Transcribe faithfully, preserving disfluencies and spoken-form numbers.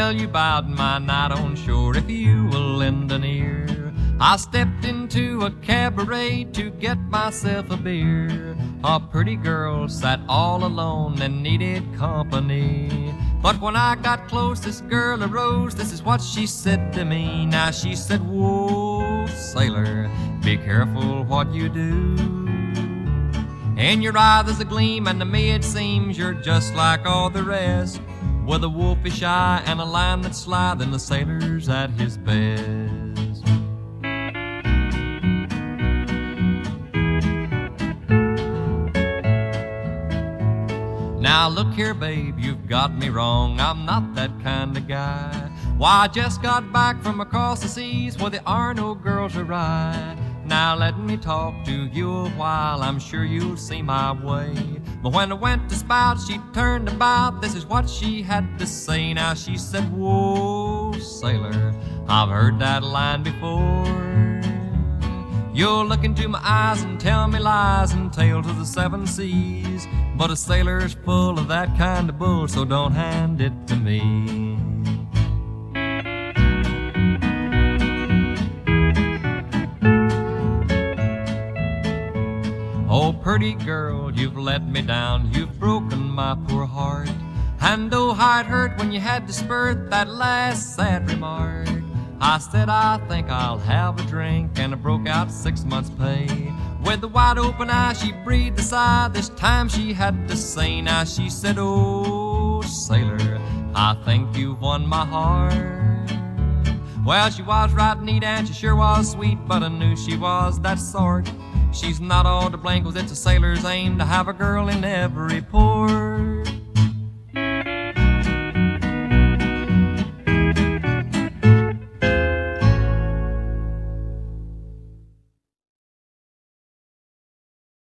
tell you about my night on shore if you will lend an ear. I stepped into a cabaret to get myself a beer. A pretty girl sat all alone and needed company. But when I got close, this girl arose. This is what she said to me. Now she said, "Whoa, sailor, be careful what you do. In your eye there's a gleam, and to me it seems you're just like all the rest, with a wolfish eye and a line that's sly, then the sailor's at his best." Now look here, babe, you've got me wrong. I'm not that kind of guy. Why, I just got back from across the seas where there are no girls to ride. Now let me talk to you a while, I'm sure you'll see my way. But when I went to spout, she turned about. This is what she had to say. Now she said, "Whoa, sailor, I've heard that line before. You'll look into my eyes and tell me lies and tales of the seven seas. But a sailor's full of that kind of bull, so don't hand it to me." Oh, pretty girl, you've let me down, you've broken my poor heart. And oh, how it hurt when you had to spurt that last sad remark. I said, "I think I'll have a drink," and I broke out six months' pay. With a wide open eye, she breathed a sigh. This time she had to say. Now she said, "Oh, sailor, I think you've won my heart." Well, she was right neat and she sure was sweet, but I knew she was that sort. She's not all to blame, 'cause it's a sailor's aim to have a girl in every port.